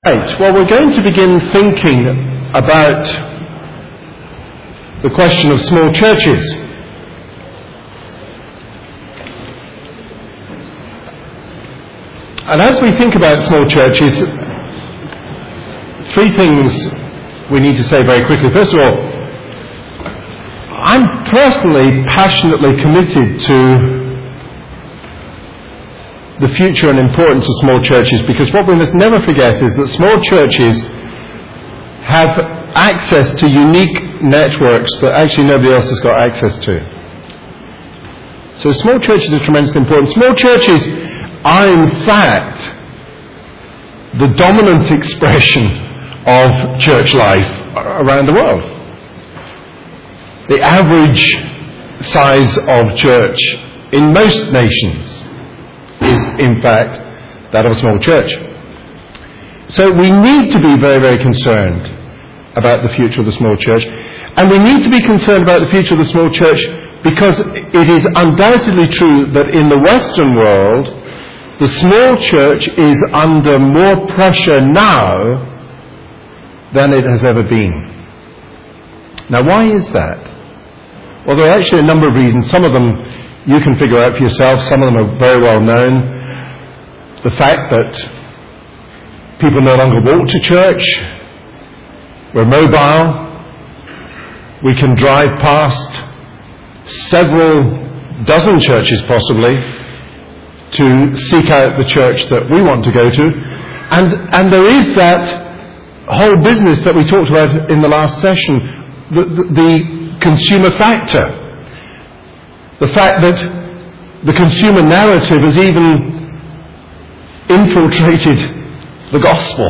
Right, well, we're going to begin thinking about the question of small churches. And as we think about small churches, three things we need to say very quickly. First of all, I'm personally passionately committed to the future and importance of small churches, because what we must never forget is that small churches have access to unique networks that actually nobody else has got access to. So small churches are tremendously important. Small churches are in fact the dominant expression of church life around the world. The average size of church in most nations is in fact that of a small church. So we need to be very, very concerned about the future of the small church. And we need to be concerned about the future of the small church because it is undoubtedly true that in the Western world, the small church is under more pressure now than it has ever been. Now, why is that? Well, there are actually a number of reasons. Some of them you can figure out for yourself. Some of them are very well known. The fact that people no longer walk to church. We're mobile. We can drive past several dozen churches possibly to seek out the church that we want to go to. And there is that whole business that we talked about in the last session, the consumer factor. The fact that the consumer narrative has even infiltrated the gospel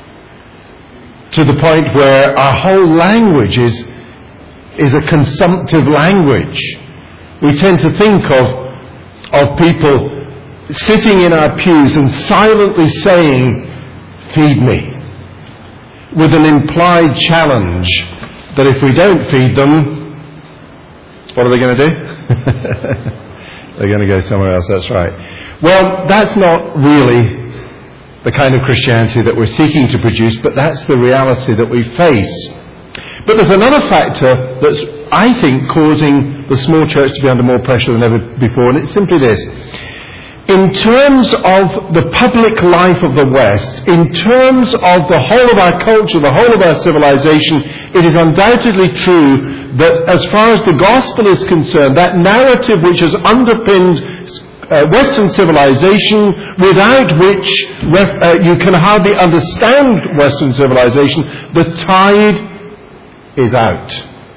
to the point where our whole language is a consumptive language. We tend to think of people sitting in our pews and silently saying, "Feed me," with an implied challenge that if we don't feed them, what are they going to do? They're going to go somewhere else, that's right. Well, that's not really the kind of Christianity that we're seeking to produce, but that's the reality that we face. But there's another factor that's, I think, causing the small church to be under more pressure than ever before, and it's simply this. In terms of the public life of the West, in terms of the whole of our culture, the whole of our civilization, it is undoubtedly true that as far as the gospel is concerned, that narrative which has underpinned Western civilization, without which you can hardly understand Western civilization, the tide is out.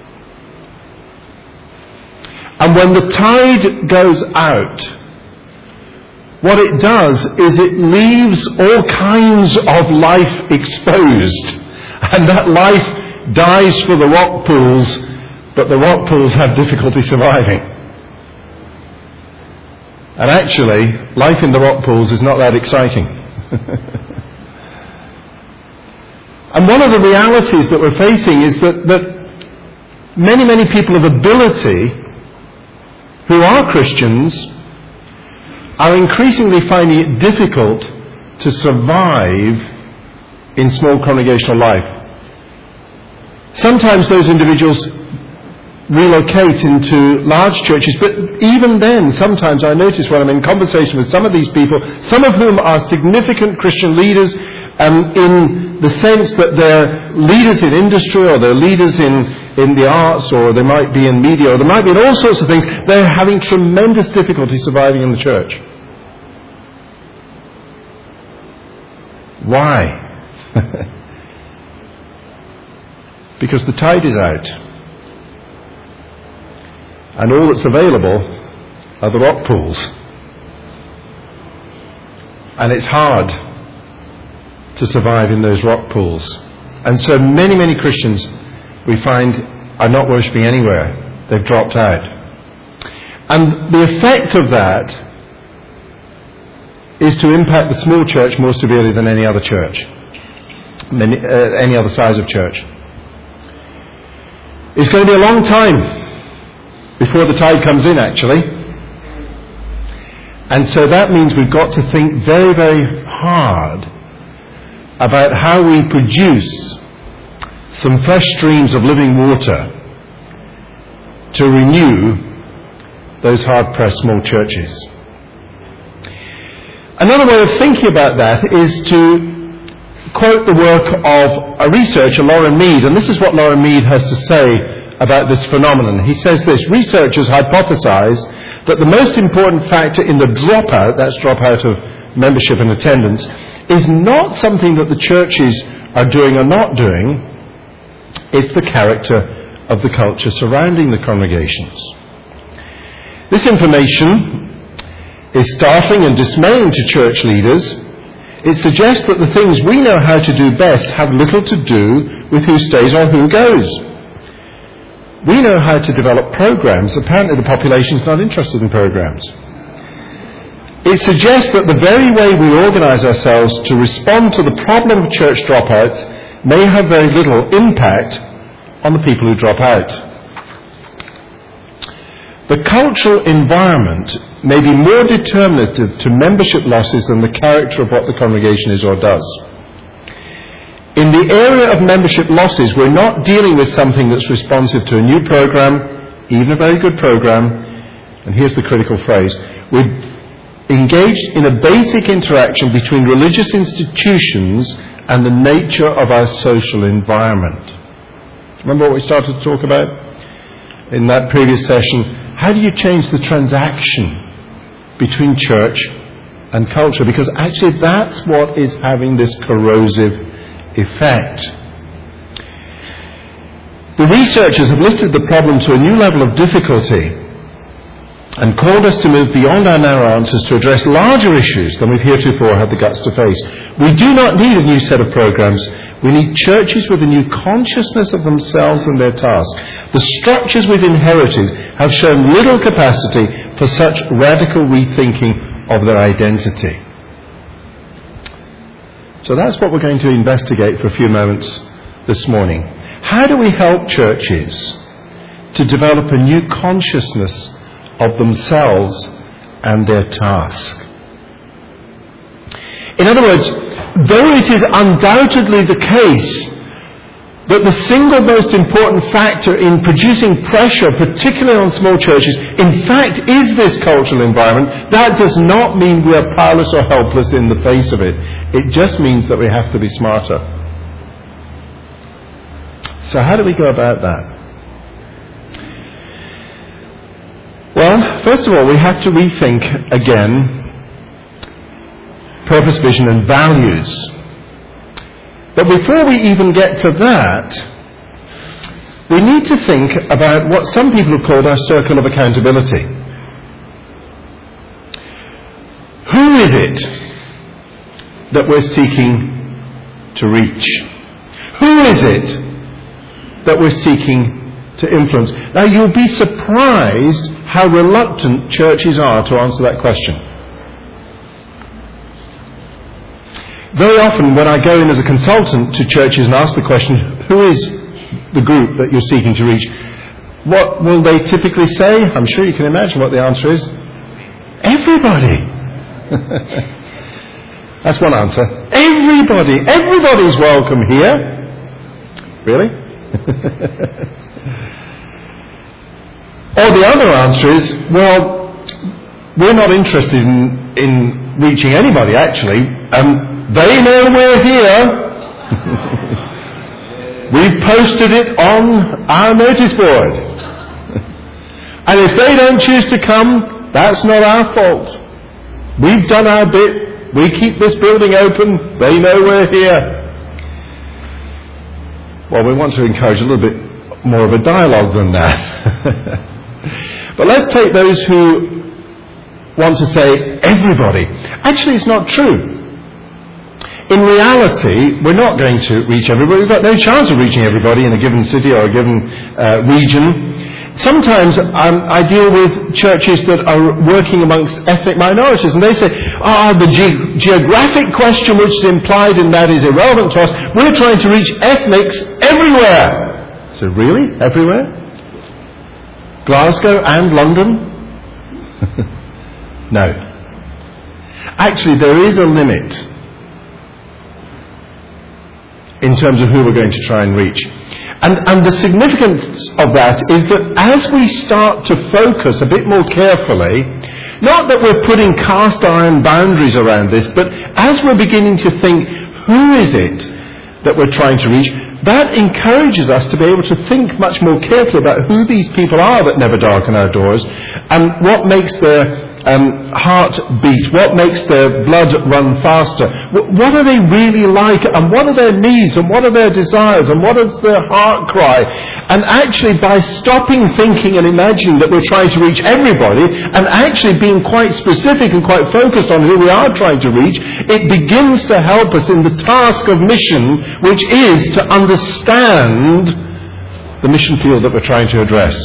And when the tide goes out, what it does is it leaves all kinds of life exposed. And that life dies for the rock pools, but the rock pools have difficulty surviving. And actually, life in the rock pools is not that exciting. And one of the realities that we're facing is that many, many people of ability who are Christians are increasingly finding it difficult to survive in small congregational life. Sometimes those individuals relocate into large churches, but even then, sometimes I notice when I'm in conversation with some of these people, some of whom are significant Christian leaders in the sense that they're leaders in industry, or they're leaders in the arts, or they might be in media, or they might be in all sorts of things, they're having tremendous difficulty surviving in the church. Why? Because the tide is out. And all that's available are the rock pools. And it's hard to survive in those rock pools. And so many, many Christians, we find, are not worshipping anywhere. They've dropped out. And the effect of that is to impact the small church more severely than any other church, any other size of church. It's going to be a long time before the tide comes in, actually. And so that means we've got to think very, very hard about how we produce some fresh streams of living water to renew those hard-pressed small churches. Another way of thinking about that is to quote the work of a researcher, Lauren Mead, and this is what Lauren Mead has to say about this phenomenon. He says this: researchers hypothesize that the most important factor in the dropout, that's dropout of membership and attendance, is not something that the churches are doing or not doing, it's the character of the culture surrounding the congregations. This information is startling and dismaying to church leaders. It suggests that the things we know how to do best have little to do with who stays or who goes. We know how to develop programs. Apparently the population is not interested in programs. It suggests that the very way we organise ourselves to respond to the problem of church dropouts may have very little impact on the people who drop out. The cultural environment may be more determinative to membership losses than the character of what the congregation is or does. In the area of membership losses, we're not dealing with something that's responsive to a new program, even a very good program, and here's the critical phrase: we're engaged in a basic interaction between religious institutions and the nature of our social environment. Remember what we started to talk about in that previous session? How do you change the transaction between church and culture? Because actually that's what is having this corrosive effect. The researchers have lifted the problem to a new level of difficulty and called us to move beyond our narrow answers to address larger issues than we've heretofore had the guts to face. We do not need a new set of programs. We need churches with a new consciousness of themselves and their task. The structures we've inherited have shown little capacity for such radical rethinking of their identity. So that's what we're going to investigate for a few moments this morning. How do we help churches to develop a new consciousness of themselves and their task? In other words, though it is undoubtedly the case that the single most important factor in producing pressure, particularly on small churches, in fact is this cultural environment, that does not mean we are powerless or helpless in the face of it. It just means that we have to be smarter. So how do we go about that? Well, first of all, we have to rethink again purpose, vision and values. But before we even get to that, we need to think about what some people have called our circle of accountability. Who is it that we're seeking to reach? Who is it that we're seeking to influence? Now, you'll be surprised how reluctant churches are to answer that question. Very often when I go in as a consultant to churches and ask the question, who is the group that you're seeking to reach? What will they typically say? I'm sure you can imagine what the answer is. Everybody. That's one answer. Everybody. Everybody's welcome here. Really? Or the other answer is, well, we're not interested in reaching anybody, actually. They know we're here. We've posted it on our notice board. And if they don't choose to come, that's not our fault. We've done our bit. We keep this building open. They know we're here. Well, we want to encourage a little bit more of a dialogue than that. But let's take those who want to say everybody. Actually, it's not true. In reality, we're not going to reach everybody. We've got no chance of reaching everybody in a given city or a given region. Sometimes I deal with churches that are working amongst ethnic minorities, and they say, the geographic question which is implied in that is irrelevant to us. We're trying to reach ethnics everywhere. So really? Everywhere? Glasgow and London? No. Actually, there is a limit in terms of who we're going to try and reach. And the significance of that is that as we start to focus a bit more carefully, not that we're putting cast iron boundaries around this, but as we're beginning to think, who is it that we're trying to reach, that encourages us to be able to think much more carefully about who these people are that never darken our doors, and what makes their heart beat, what makes their blood run faster, what are they really like, and what are their needs, and what are their desires, and what is their heart cry. And actually, by stopping thinking and imagining that we're trying to reach everybody, and actually being quite specific and quite focused on who we are trying to reach, it begins to help us in the task of mission, which is to understand the mission field that we're trying to address.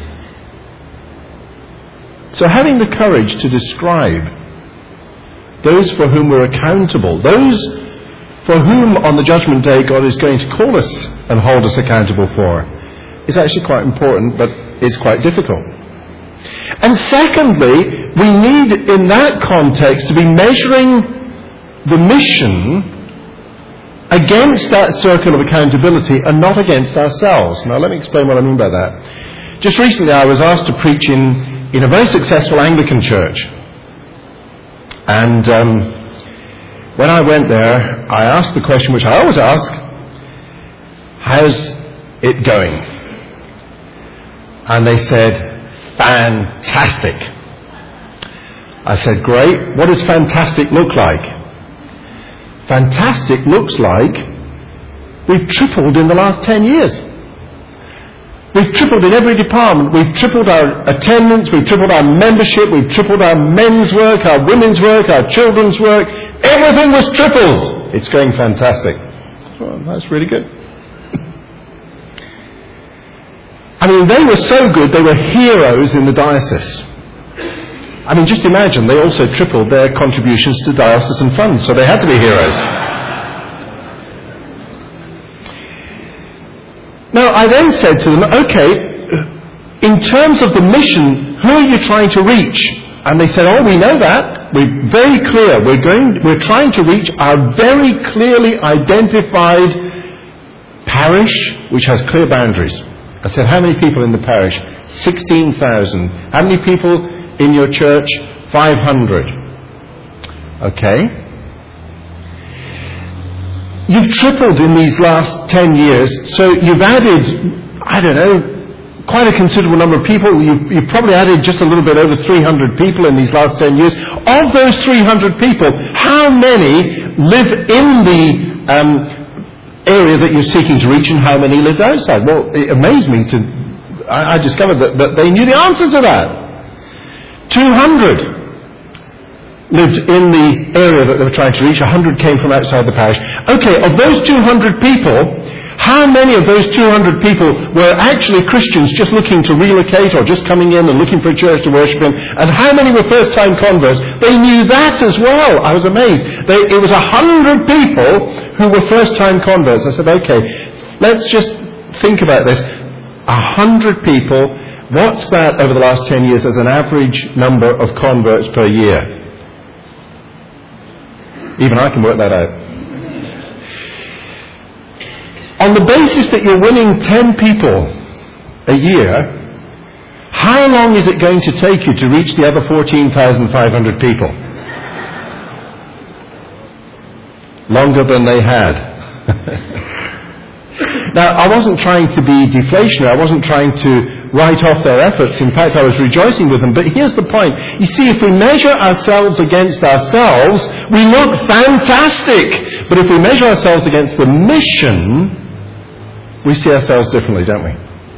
So having the courage to describe those for whom we're accountable, those for whom on the judgment day God is going to call us and hold us accountable for, is actually quite important, but it's quite difficult. And secondly, we need in that context to be measuring the mission against that circle of accountability and not against ourselves. Now let me explain what I mean by that. Just recently I was asked to preach in a very successful Anglican church. And when I went there, I asked the question which I always ask, how's it going? And they said, fantastic. I said, great. What does fantastic look like? Fantastic looks like we've tripled in the last 10 years. We've tripled in every department. We've tripled our attendance, we've tripled our membership, we've tripled our men's work, our women's work, our children's work. Everything was tripled. It's going fantastic. Well, that's really good. I mean, they were so good, they were heroes in the diocese. I mean, just imagine, they also tripled their contributions to diocesan funds, so they had to be heroes. Now, I then said to them, okay, in terms of the mission, who are you trying to reach? And they said, oh, we know that. We're very clear. We're trying to reach our very clearly identified parish, which has clear boundaries. I said, how many people in the parish? 16,000. How many people in your church? 500. Okay. You've tripled in these last 10 years, so you've added, I don't know, quite a considerable number of people. You've probably added just a little bit over 300 people in these last 10 years. Of those 300 people, how many live in the area that you're seeking to reach, and how many lived outside? Well, it amazed me I discovered that they knew the answer to that. 200 lived in the area that they were trying to reach. 100 came from outside the parish. Okay, of those 200 people, how many of those 200 people were actually Christians just looking to relocate or just coming in and looking for a church to worship in? And how many were first-time converts? They knew that as well. I was amazed. It was 100 people who were first-time converts. I said, okay, let's just think about this. 100 people, what's that over the last 10 years as an average number of converts per year? Even I can work that out. On the basis that you're winning 10 people a year, how long is it going to take you to reach the other 14,500 people? Longer than they had. Now, I wasn't trying to be deflationary. I wasn't trying to write off their efforts. In fact, I was rejoicing with them. But here's the point. You see, if we measure ourselves against ourselves, we look fantastic. But if we measure ourselves against the mission, we see ourselves differently, don't we?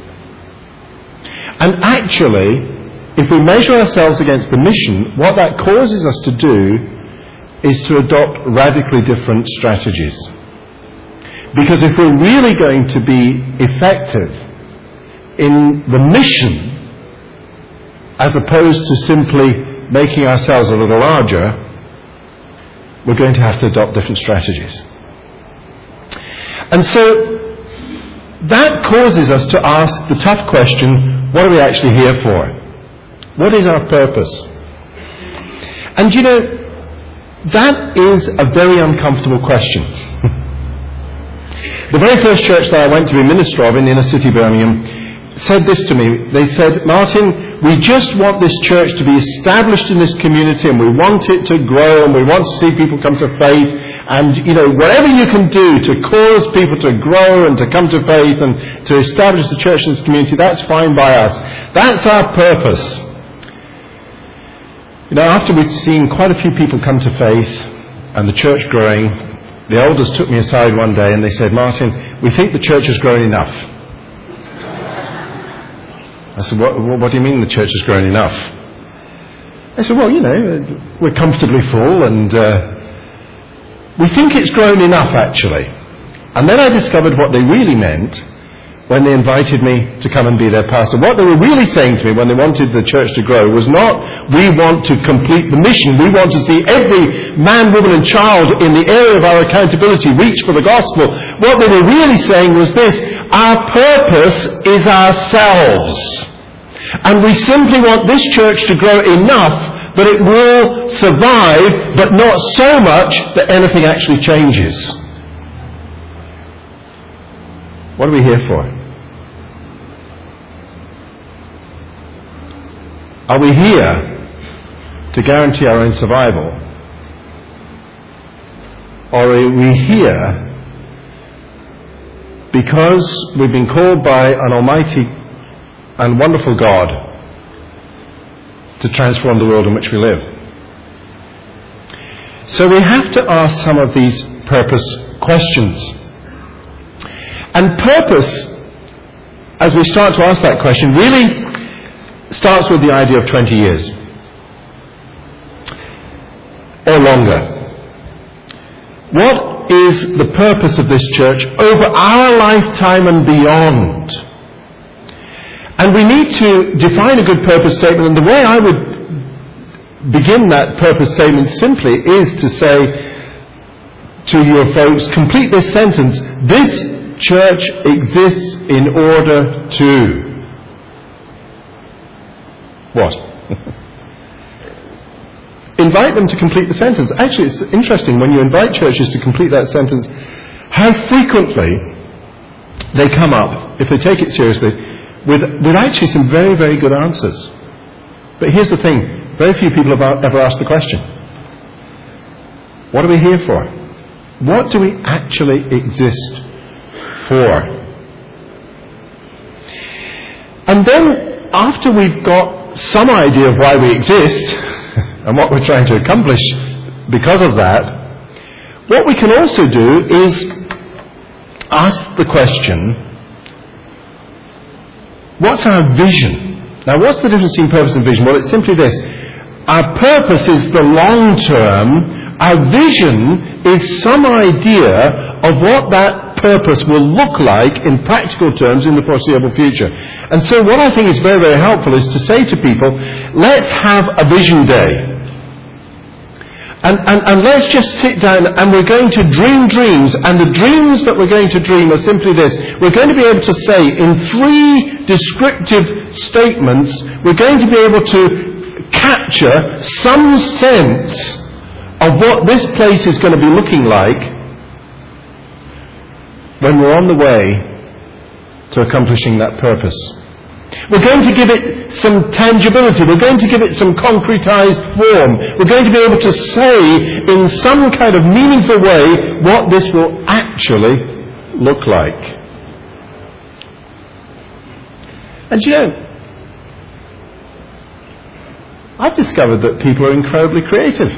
And actually, if we measure ourselves against the mission, what that causes us to do is to adopt radically different strategies. Because if we're really going to be effective in the mission, as opposed to simply making ourselves a little larger, we're going to have to adopt different strategies. And so that causes us to ask the tough question, what are we actually here for? What is our purpose? And you know, that is a very uncomfortable question. The very first church that I went to be minister of in the inner city of Birmingham said this to me. They said, Martin, we just want this church to be established in this community, and we want it to grow, and we want to see people come to faith, and, whatever you can do to cause people to grow and to come to faith and to establish the church in this community, that's fine by us. That's our purpose. After we'd seen quite a few people come to faith and the church growing, the elders took me aside one day and they said, Martin, we think the church has grown enough. I said, what do you mean the church has grown enough? They said, well, we're comfortably full and we think it's grown enough, actually. And then I discovered what they really meant when they invited me to come and be their pastor. What they were really saying to me when they wanted the church to grow was not, we want to complete the mission. We want to see every man, woman and child in the area of our accountability reach for the gospel. What they were really saying was this, our purpose is ourselves. And we simply want this church to grow enough that it will survive, but not so much that anything actually changes. What are we here for? Are we here to guarantee our own survival? Or are we here because we've been called by an almighty and wonderful God to transform the world in which we live? So we have to ask some of these purpose questions. And purpose, as we start to ask that question, really starts with the idea of 20 years or longer. What is the purpose of this church over our lifetime and beyond? And we need to define a good purpose statement, and the way I would begin that purpose statement simply is to say to your folks, complete this sentence, this church exists in order to... What? Invite them to complete the sentence. Actually, it's interesting when you invite churches to complete that sentence, how frequently they come up, if they take it seriously, with actually some very, very good answers. But here's the thing, very few people have ever asked the question. What are we here for? What do we actually exist for? And then, after we've got some idea of why we exist and what we're trying to accomplish because of that, what we can also do is ask the question, what's our vision? Now, what's the difference between purpose and vision? Well, it's simply this. Our purpose is the long term. Our vision is some idea of what that purpose will look like in practical terms in the foreseeable future. And so what I think is very, very helpful is to say to people, let's have a vision day. And let's just sit down and we're going to dream dreams. And the dreams that we're going to dream are simply this. We're going to be able to say in 3 descriptive statements, we're going to be able to capture some sense of what this place is going to be looking like when we're on the way to accomplishing that purpose. We're going to give it some tangibility. We're going to give it some concretized form. We're going to be able to say in some kind of meaningful way what this will actually look like. And I've discovered that people are incredibly creative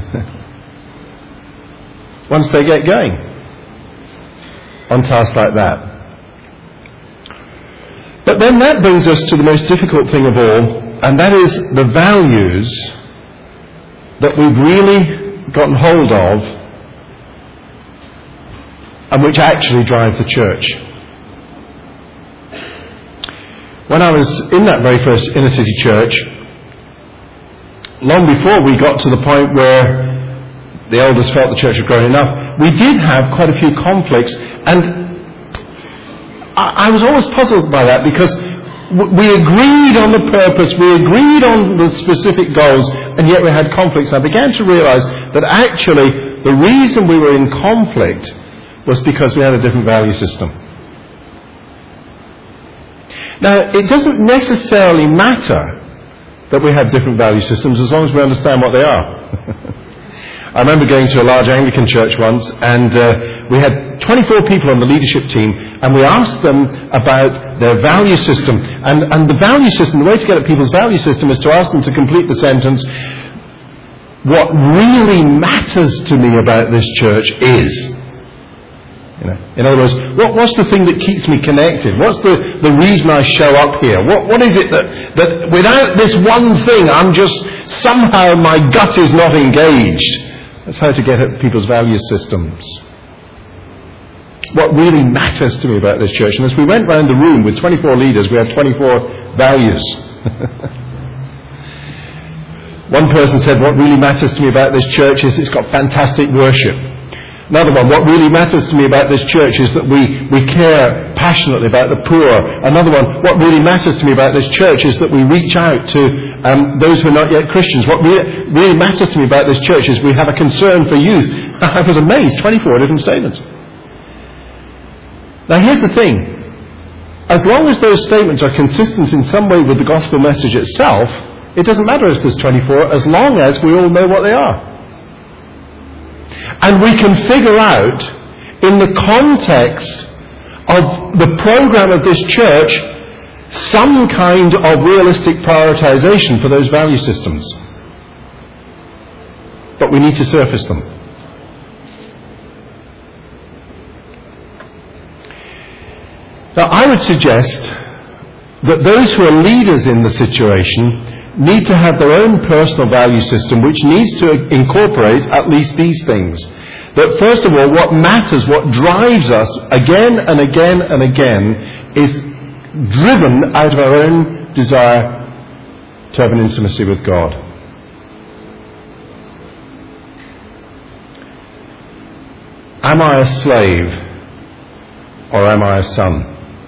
once they get going on tasks like that. But then that brings us to the most difficult thing of all, and that is the values that we've really gotten hold of and which actually drive the church. When I was in that very first inner city church, long before we got to the point where the elders felt the church had grown enough, we did have quite a few conflicts, and I was always puzzled by that because we agreed on the purpose, we agreed on the specific goals, and yet we had conflicts. And I began to realize that actually the reason we were in conflict was because we had a different value system. Now, it doesn't necessarily matter that we have different value systems as long as we understand what they are. I remember going to a large Anglican church once, and we had 24 people on the leadership team, and we asked them about their value system. And the value system, the way to get at people's value system is to ask them to complete the sentence, what really matters to me about this church is. In other words, what's the thing that keeps me connected? What's the reason I show up here? What is it that without this one thing, I'm just, somehow my gut is not engaged? That's how to get at people's value systems. What really matters to me about this church? And as we went round the room with 24 leaders, we had 24 values. One person said, what really matters to me about this church is it's got fantastic worship. Another one, what really matters to me about this church is that we care passionately about the poor. Another one, what really matters to me about this church is that we reach out to those who are not yet Christians. What really matters to me about this church is we have a concern for youth. I was amazed, 24 different statements. Now here's the thing. As long as those statements are consistent in some way with the gospel message itself, it doesn't matter if there's 24, as long as we all know what they are. And we can figure out, in the context of the program of this church, some kind of realistic prioritization for those value systems. But we need to surface them. Now, I would suggest that those who are leaders in the situation need to have their own personal value system, which needs to incorporate at least these things. That first of all, what matters, what drives us again and again and again, is driven out of our own desire to have an intimacy with God. Am I a slave or am I a son?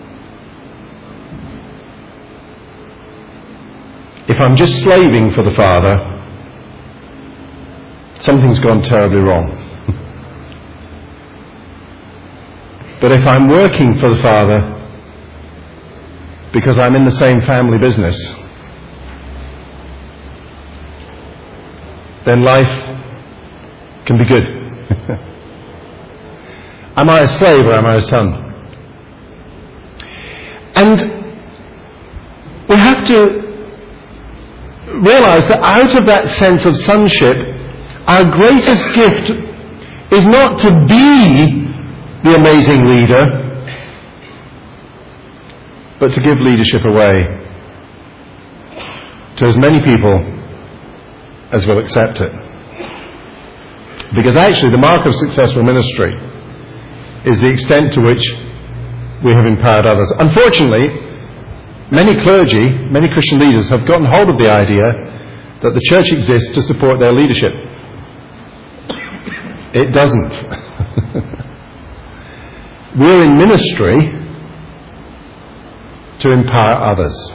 If I'm just slaving for the Father, something's gone terribly wrong. But if I'm working for the Father because I'm in the same family business, then life can be good. Am I a slave or am I a son? And we have to realize that out of that sense of sonship, our greatest gift is not to be the amazing leader, but to give leadership away to as many people as will accept it. Because actually the mark of successful ministry is the extent to which we have empowered others. Unfortunately, many clergy, many Christian leaders have gotten hold of the idea that the church exists to support their leadership. It doesn't. We're in ministry to empower others.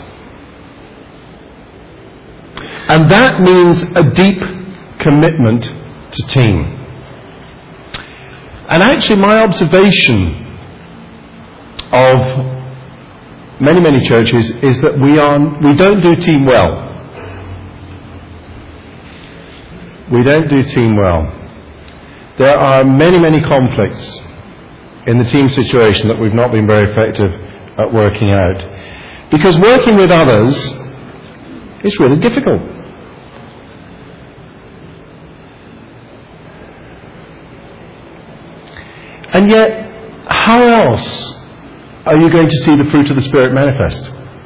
And that means a deep commitment to team. And actually my observation of many, many churches is that we don't do team well. We don't do team well. There are many, many conflicts in the team situation that we've not been very effective at working out. Because working with others is really difficult. And yet, how else are you going to see the fruit of the Spirit manifest?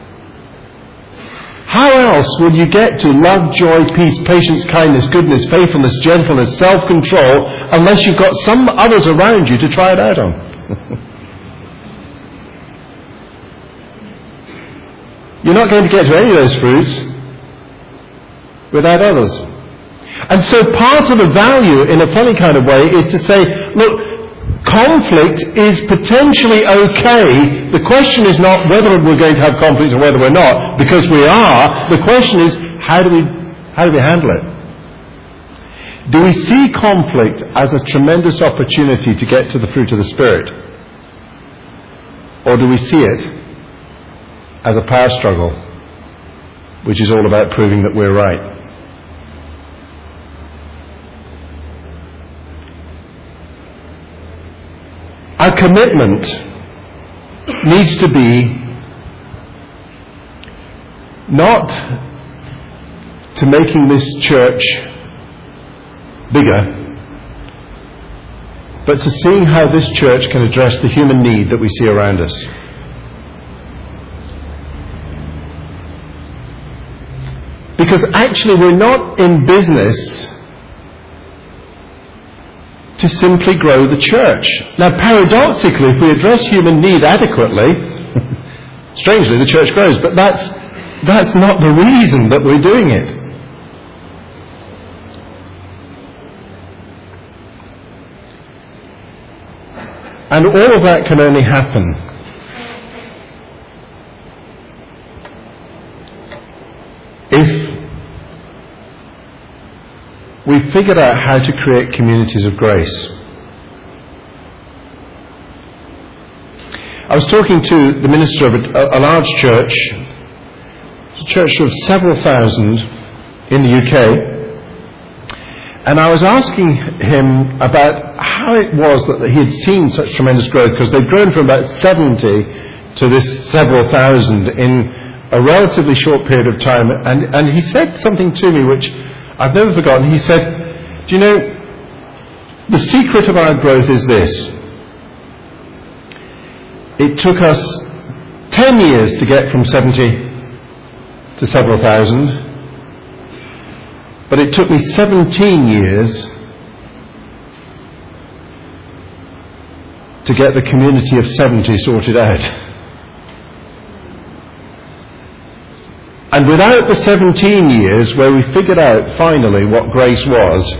How else will you get to love, joy, peace, patience, kindness, goodness, faithfulness, gentleness, self-control, unless you've got some others around you to try it out on? You're not going to get to any of those fruits without others. And so part of the value, in a funny kind of way, is to say, look, conflict is potentially okay. The question is not whether we're going to have conflict or whether we're not, because we are. The question is, how do we handle it? Do we see conflict as a tremendous opportunity to get to the fruit of the Spirit? Or do we see it as a power struggle, which is all about proving that we're right? Our commitment needs to be not to making this church bigger, but to seeing how this church can address the human need that we see around us. Because actually we're not in business to simply grow the church. Now, paradoxically, if we address human need adequately, strangely, the church grows. But that's not the reason that we're doing it. And all of that can only happen if we figured out how to create communities of grace. I was talking to the minister of a large church, a church of several thousand in the UK, and I was asking him about how it was that he had seen such tremendous growth, because they'd grown from about 70 to this several thousand in a relatively short period of time. And he said something to me which I've never forgotten. He said, do you know, the secret of our growth is this. It took us 10 years to get from 70 to several thousand, but it took me 17 years to get the community of 70 sorted out. And without the 17 years where we figured out finally what grace was,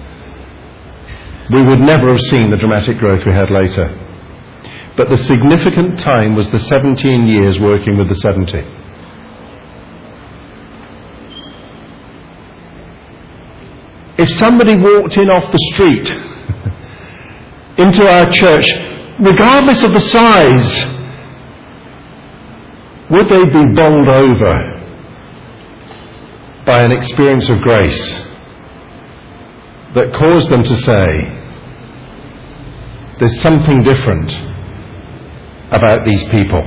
we would never have seen the dramatic growth we had later. But the significant time was the 17 years working with the 70. If somebody walked in off the street into our church, regardless of the size, would they be bowled over by an experience of grace that caused them to say, there's something different about these people?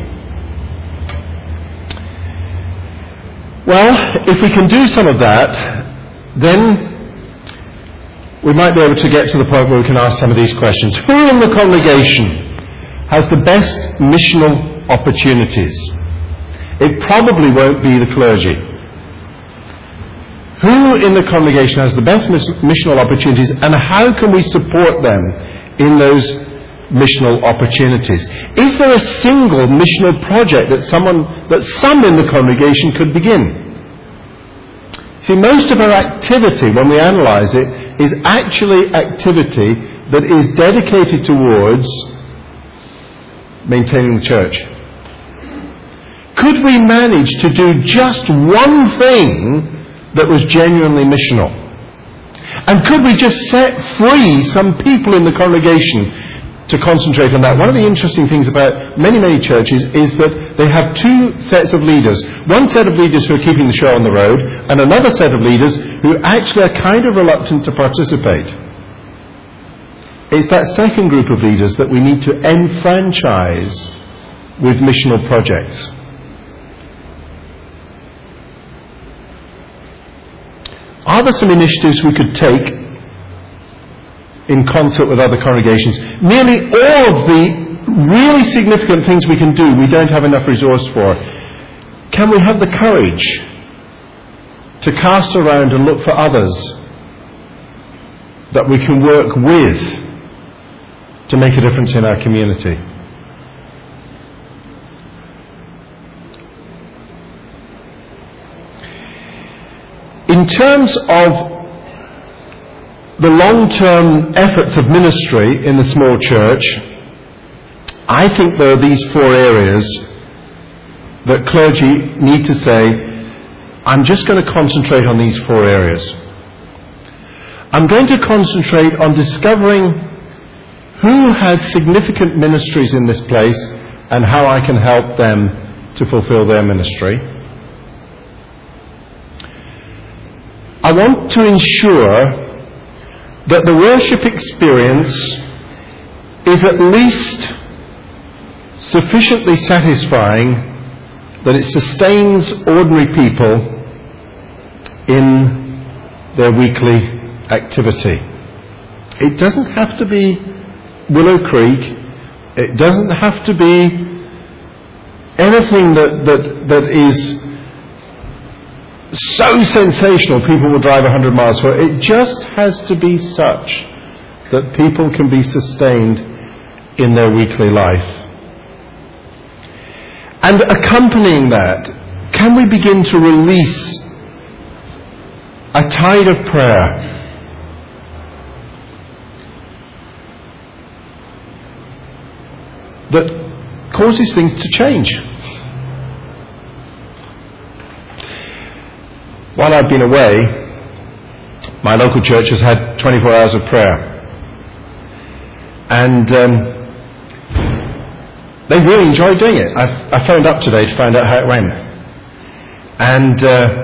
Well, if we can do some of that, then we might be able to get to the point where we can ask some of these questions. Who in the congregation has the best missional opportunities? It probably won't be the clergy. Who in the congregation has the best missional opportunities, and how can we support them in those missional opportunities? Is there a single missional project that some in the congregation could begin? See, most of our activity, when we analyse it, is actually activity that is dedicated towards maintaining the church. Could we manage to do just one thing that was genuinely missional? And could we just set free some people in the congregation to concentrate on that? One of the interesting things about many, many churches is that they have two sets of leaders. One set of leaders who are keeping the show on the road, and another set of leaders who actually are kind of reluctant to participate. It's that second group of leaders that we need to enfranchise with missional projects. Are there some initiatives we could take in concert with other congregations? Nearly all of the really significant things we can do, we don't have enough resource for. Can we have the courage to cast around and look for others that we can work with to make a difference in our community? In terms of the long-term efforts of ministry in the small church, I think there are these four areas that clergy need to say, I'm just going to concentrate on these four areas. I'm going to concentrate on discovering who has significant ministries in this place and how I can help them to fulfill their ministry. I want to ensure that the worship experience is at least sufficiently satisfying that it sustains ordinary people in their weekly activity. It doesn't have to be Willow Creek. It doesn't have to be anything that is so sensational people will drive 100 miles for. It just has to be such that people can be sustained in their weekly life. And accompanying that, can we begin to release a tide of prayer that causes things to change? While I've been away, my local church has had 24 hours of prayer. And they really enjoyed doing it. I phoned up today to find out how it went. And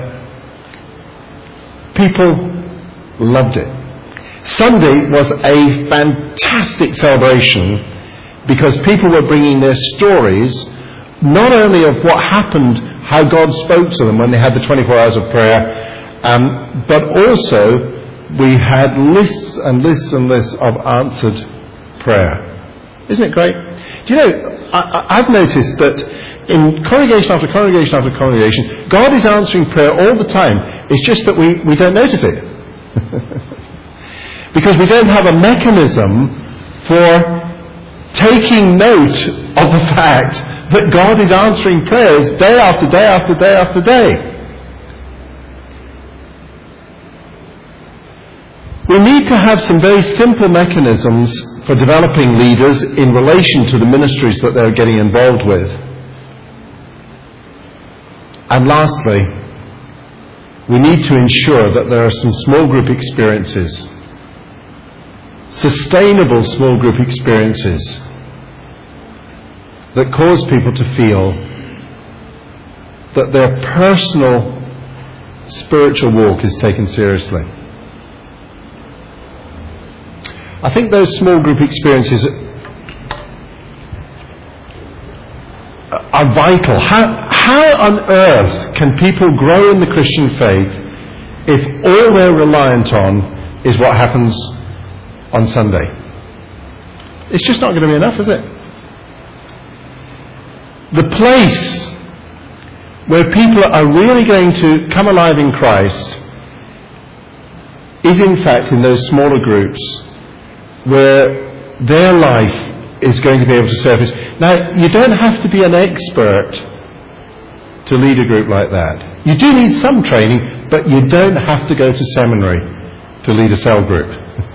people loved it. Sunday was a fantastic celebration because people were bringing their stories, not only of what happened, how God spoke to them when they had the 24 hours of prayer, but also we had lists and lists and lists of answered prayer. Isn't it great? Do you know, I've noticed that in congregation after congregation after congregation, God is answering prayer all the time. It's just that we don't notice it. Because we don't have a mechanism for taking note of the fact that God is answering prayers day after day after day after day. We need to have some very simple mechanisms for developing leaders in relation to the ministries that they're getting involved with. And lastly, we need to ensure that there are some small group experiences, sustainable small group experiences, that cause people to feel that their personal spiritual walk is taken seriously. I think those small group experiences are vital. How on earth can people grow in the Christian faith if all they're reliant on is what happens on Sunday? It's just not going to be enough, is it? The place where people are really going to come alive in Christ is in fact in those smaller groups where their life is going to be able to surface. Now, you don't have to be an expert to lead a group like that. You do need some training, but you don't have to go to seminary to lead a cell group.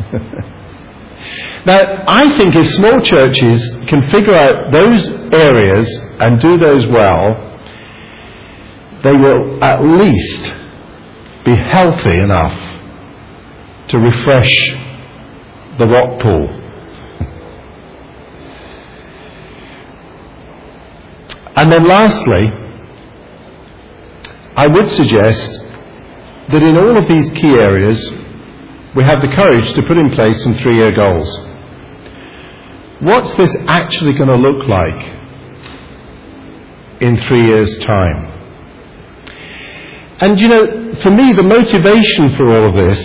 Now, I think if small churches can figure out those areas and do those well, they will at least be healthy enough to refresh the rock pool. And then lastly, I would suggest that in all of these key areas, we have the courage to put in place some 3-year goals. What's this actually going to look like in 3 years' time? And you know, for me, the motivation for all of this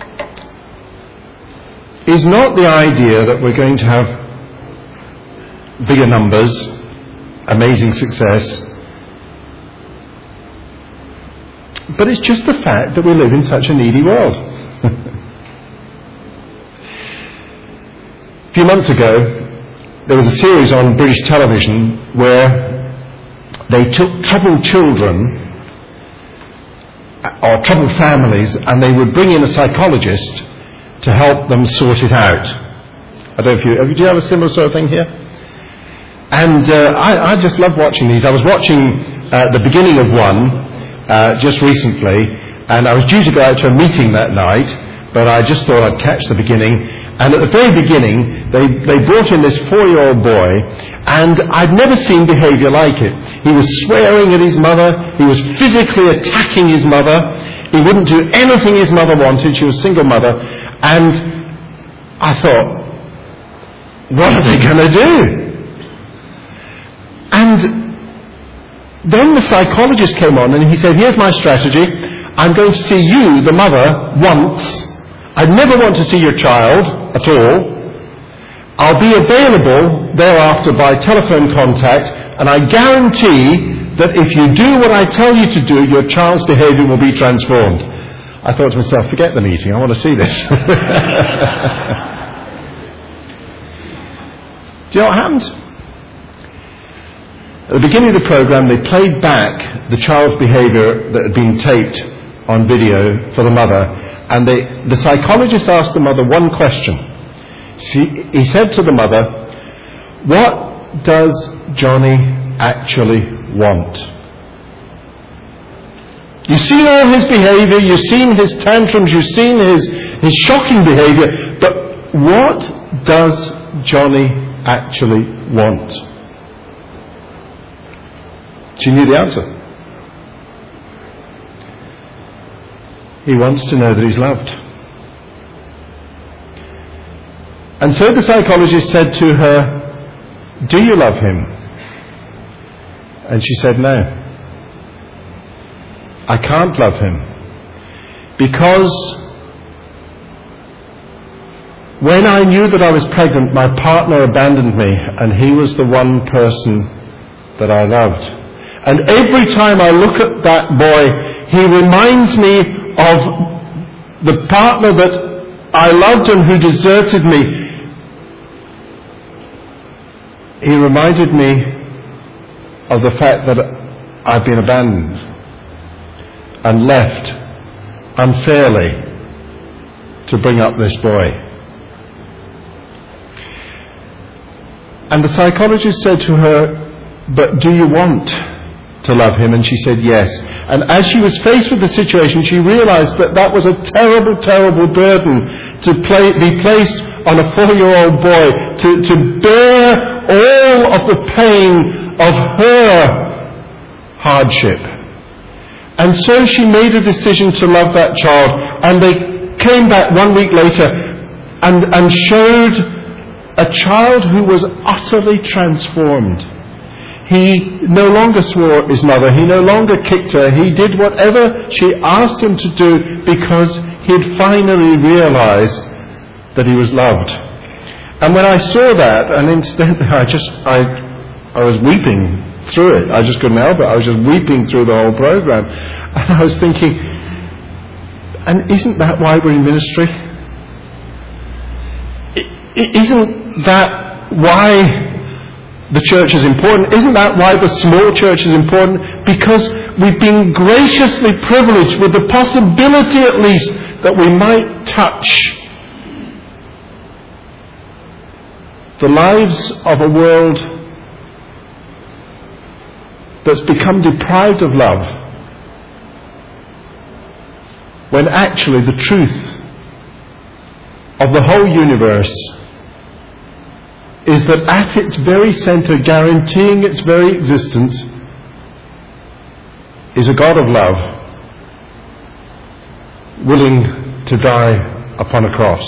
is not the idea that we're going to have bigger numbers, amazing success, but it's just the fact that we live in such a needy world. A few months ago, there was a series on British television where they took troubled children or troubled families and they would bring in a psychologist to help them sort it out. I don't know if do you have a similar sort of thing here? And I just love watching these. I was watching the beginning of one just recently, and I was due to go out to a meeting that night, but I just thought I'd catch the beginning. And at the very beginning, they brought in this 4-year-old boy, and I'd never seen behaviour like it. He was swearing at his mother. He was physically attacking his mother. He wouldn't do anything his mother wanted. She was a single mother. And I thought, what are they going to do? And then the psychologist came on and he said, here's my strategy. I'm going to see you, the mother, once. I never want to see your child at all. I'll be available thereafter by telephone contact, and I guarantee that if you do what I tell you to do, your child's behaviour will be transformed. I thought to myself, forget the meeting, I want to see this. Do you know what happened? At the beginning of the program, they played back the child's behaviour that had been taped on video for the mother, and the psychologist asked the mother one question. He said to the mother, what does Johnny actually want? You've seen all his behaviour, you've seen his tantrums, you've seen his shocking behaviour, but what does Johnny actually want? She knew the answer. He wants to know that he's loved. And so the psychologist said to her, do you love him? And she said, no. I can't love him. Because when I knew that I was pregnant, my partner abandoned me, and he was the one person that I loved. And every time I look at that boy, he reminds me of the partner that I loved and who deserted me. He reminded me of the fact that I've been abandoned and left unfairly to bring up this boy. And the psychologist said to her, but do you want to love him? And she said yes. And as she was faced with the situation, she realized that that was a terrible, terrible burden to be placed on a 4-year-old boy, to bear all of the pain of her hardship. And so she made a decision to love that child, and they came back 1 week later and showed a child who was utterly transformed. He no longer swore at his mother. He no longer kicked her. He did whatever she asked him to do because he had finally realized that he was loved. And when I saw that, and instead I was weeping through it. I just couldn't help it. I was just weeping through the whole program. And I was thinking, and isn't that why we're in ministry? Isn't that why the church is important? Isn't that why the small church is important? Because we've been graciously privileged with the possibility at least that we might touch the lives of a world that's become deprived of love, when actually the truth of the whole universe is that at its very centre, guaranteeing its very existence, is a God of love, willing to die upon a cross.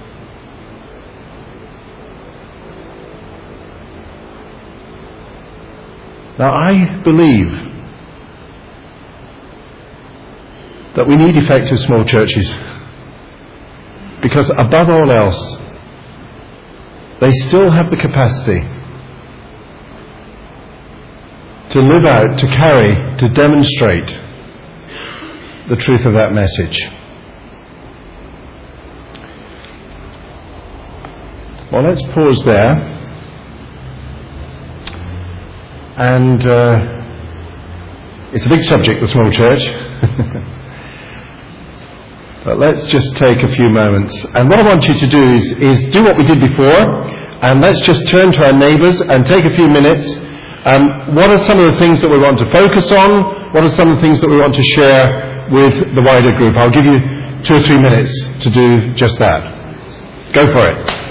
Now I believe that we need effective small churches, because above all else, they still have the capacity to live out, to carry, to demonstrate the truth of that message. Well, let's pause there. And it's a big subject, the small church. But let's just take a few moments. And what I want you to do is do what we did before, and let's just turn to our neighbours and take a few minutes. What are some of the things that we want to focus on? What are some of the things that we want to share with the wider group? I'll give you 2 or 3 minutes to do just that. Go for it.